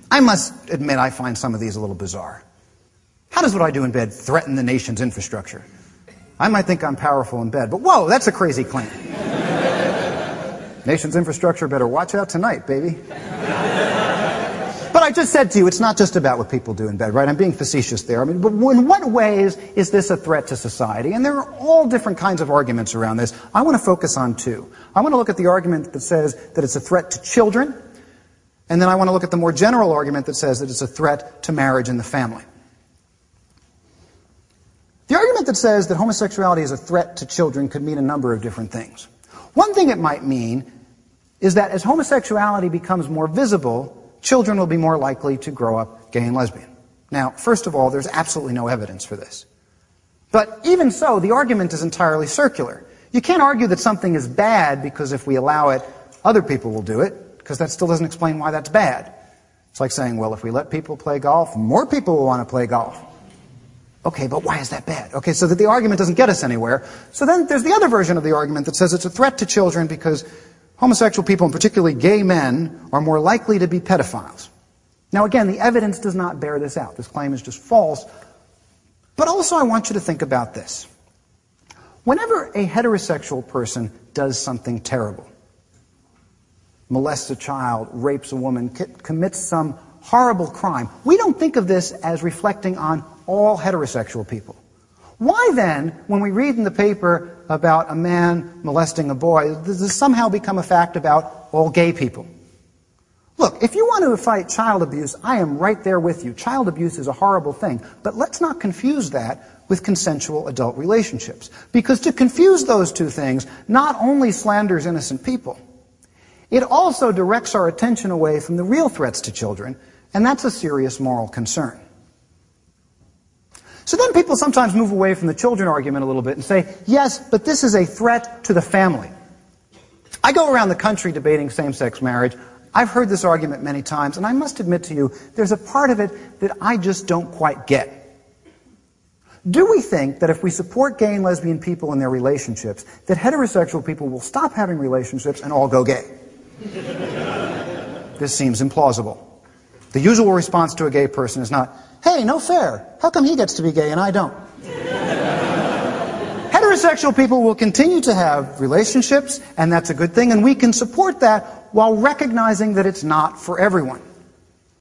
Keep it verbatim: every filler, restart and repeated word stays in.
I must admit I find some of these a little bizarre. How does what I do in bed threaten the nation's infrastructure? I might think I'm powerful in bed, but whoa, that's a crazy claim. Nation's infrastructure better watch out tonight, baby. But I just said to you, it's not just about what people do in bed, right? I'm being facetious there. I mean, but in what ways is this a threat to society? And there are all different kinds of arguments around this. I want to focus on two. I want to look at the argument that says that it's a threat to children, and then I want to look at the more general argument that says that it's a threat to marriage and the family. The argument that says that homosexuality is a threat to children could mean a number of different things. One thing it might mean is that as homosexuality becomes more visible, children will be more likely to grow up gay and lesbian. Now, first of all, there's absolutely no evidence for this. But even so, the argument is entirely circular. You can't argue that something is bad because if we allow it, other people will do it, because that still doesn't explain why that's bad. It's like saying, well, if we let people play golf, more people will want to play golf. Okay, but why is that bad? Okay, so that the argument doesn't get us anywhere. So then there's the other version of the argument that says it's a threat to children because homosexual people, and particularly gay men, are more likely to be pedophiles. Now again, the evidence does not bear this out. This claim is just false. But also I want you to think about this. Whenever a heterosexual person does something terrible, molests a child, rapes a woman, commits some horrible crime, we don't think of this as reflecting on all heterosexual people. Why then, when we read in the paper about a man molesting a boy, does this somehow become a fact about all gay people? Look, if you want to fight child abuse, I am right there with you. Child abuse is a horrible thing. But let's not confuse that with consensual adult relationships. Because to confuse those two things not only slanders innocent people, it also directs our attention away from the real threats to children, and that's a serious moral concern. So then people sometimes move away from the children argument a little bit and say, yes, but this is a threat to the family. I go around the country debating same-sex marriage. I've heard this argument many times, and I must admit to you, there's a part of it that I just don't quite get. Do we think that if we support gay and lesbian people in their relationships, that heterosexual people will stop having relationships and all go gay? This seems implausible. The usual response to a gay person is not, hey, no fair. How come he gets to be gay and I don't? Heterosexual people will continue to have relationships, and that's a good thing, and we can support that while recognizing that it's not for everyone.